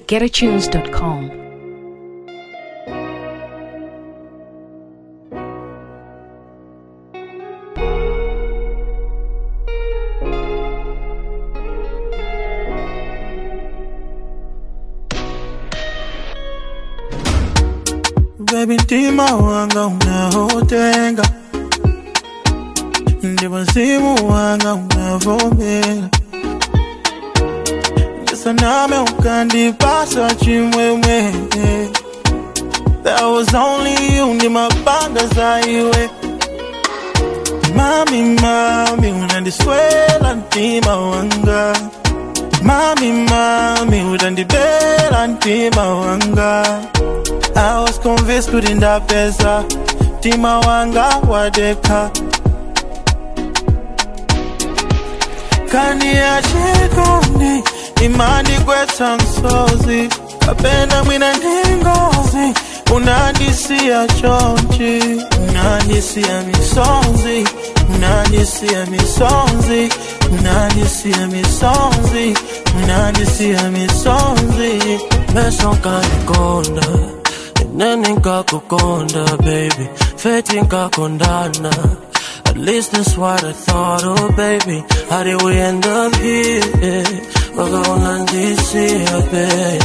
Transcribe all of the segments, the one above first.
GetAtunes.com. Baby, ntima wanga unahotenga, ndi wazimu wanga unavomera, ndisa name ukandipasa chimwemwe. That was only you, ndi mapanga zaiwe. Mami, mami, unandiswela ntima wanga. Mami, mami, unandibela ntima wanga. I was convinced kurinda pesa, tima wanga wadeka. Kani ya chikoni, imani kweta msozi, kapenda mwina ningozi, unandisia chonchi, unandisia misonzi, unandisia misonzi, unandisia misonzi, unandisia misonzi. Meso kanikonda, nene nkakukonda baby, feti nkakondana. At least that's what I thought, oh baby. How did we end up here? Waka unandisia baby,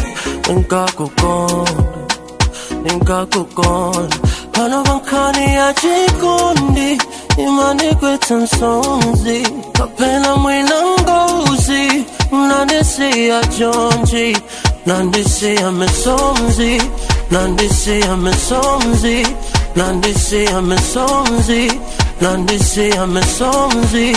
nkakukonda. Pano bankani ya chikondi, imani kweta msonzi, kapena mwina ngozi, unandisia chonchi, nandisia misonzi, nandisia misonzi, nandisia misonzi, nandisia misonzi.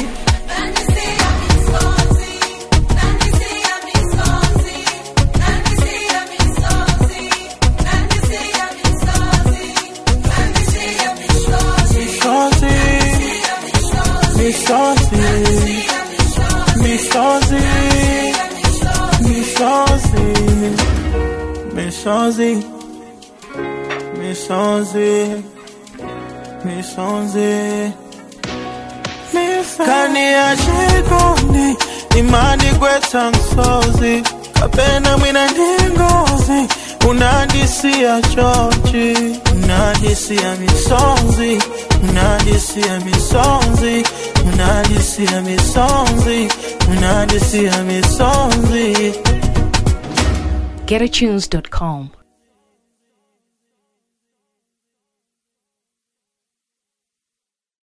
Kani ya chikoni, imani kweta msozi, kapena mwina ningozi, unandisia chonchi, unandisia misonzi, unandisia misonzi, unandisia misonzi, unandisia misonzi. GetAtunes.com.